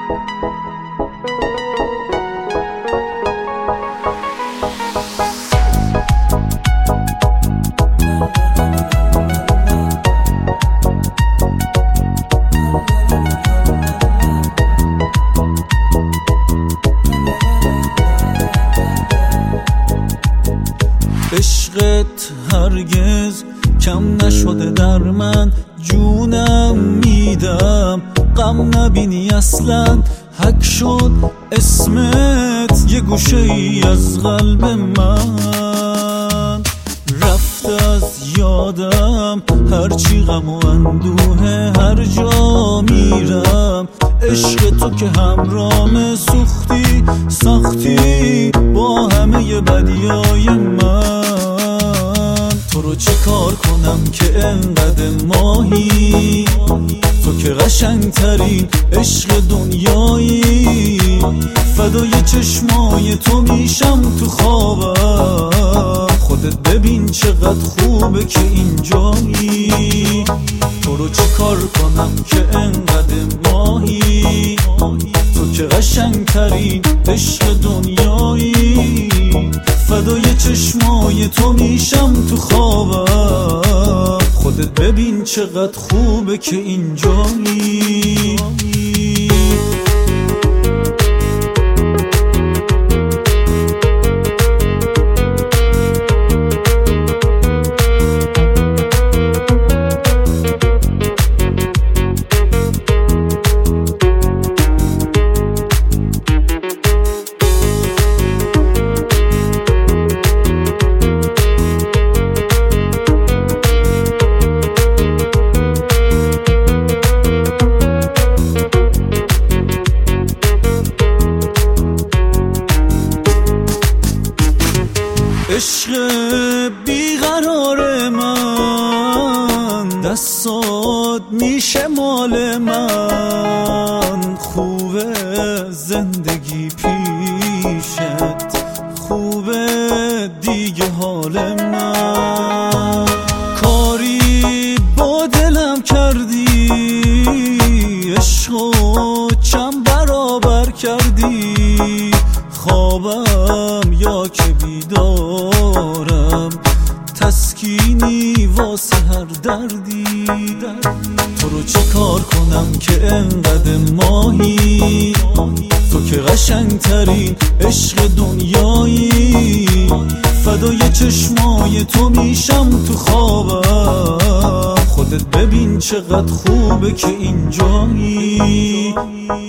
عشقت هرگز کم نشده در من، جونم میدم غم نبینی اصلا. حک شد اسمت یه گوشه ای از قلب من، رفت از یادم هرچی غم و اندوه. هر جا میرم عشق تو که همرام سوختی ساختی با همه بدیای من. تو رو چه کار کنم که انقدر ماهی، تو که قشنگترین عشق دنیایی. فدای چشمای تو میشم تو خوابم، خودت ببین چقدر خوبه که اینجایی. تو رو چه کار کنم که انقدر ماهی، تو که قشنگترین عشق دنیایی. فدای چشمای تو میشم تو خوابم، خودت ببین چقدر خوبه که اینجایی. عشق بیقرار من، دستات میشه مال من. خوبه زندگی پیشت، خوبه دیگه حال من. کاری با دلم کردی، عشقو چند برابر کردی. خوابم یا که بیدارم، تسکینی واسه هر دردی. تو رو چه کار کنم که انقدر ماهی، تو که قشنگترین عشق دنیایی. فدای چشمای تو میشم تو خوابم، خودت ببین چقدر خوبه که اینجایی.